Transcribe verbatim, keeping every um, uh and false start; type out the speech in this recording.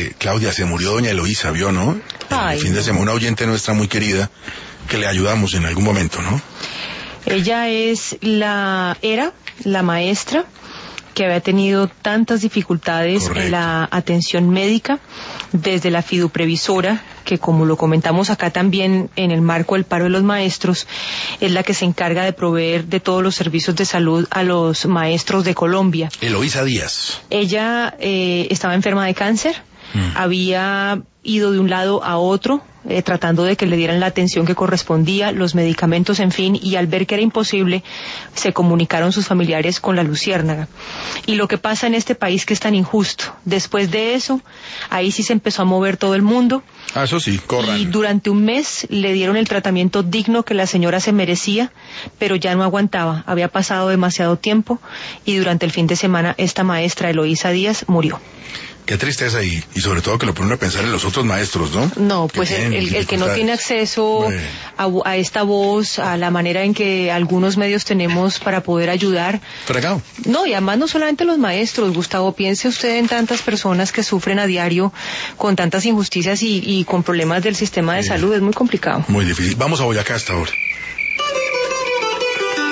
que, Claudia, se murió doña Eloísa, ¿vio, no? Ay, el fin de semana, una oyente nuestra muy querida, que le ayudamos en algún momento, ¿no? Ella es la, era la maestra que había tenido tantas dificultades Correcto. en la atención médica, desde la fiduprevisora, que como lo comentamos acá también en el marco del paro de los maestros, es la que se encarga de proveer de todos los servicios de salud a los maestros de Colombia. Eloísa Díaz. Ella eh, estaba enferma de cáncer, mm. había ido de un lado a otro, eh, tratando de que le dieran la atención que correspondía, los medicamentos, en fin, y al ver que era imposible, se comunicaron sus familiares con la Luciérnaga. Y lo que pasa en este país que es tan injusto, después de eso, ahí sí se empezó a mover todo el mundo. Ah, eso sí, corran. Y durante un mes le dieron el tratamiento digno que la señora se merecía, pero ya no aguantaba, había pasado demasiado tiempo, y durante el fin de semana esta maestra, Eloísa Díaz, murió. Qué tristeza, y, y sobre todo que lo ponen a pensar en los otros maestros, ¿no? No, pues el, el, el que no tiene acceso bueno. a, a esta voz, a la manera en que algunos medios tenemos para poder ayudar. Fregado. No, y además no solamente los maestros, Gustavo, piense usted en tantas personas que sufren a diario con tantas injusticias y, y con problemas del sistema de sí. salud, es muy complicado. Muy difícil. Vamos a Boyacá hasta ahora.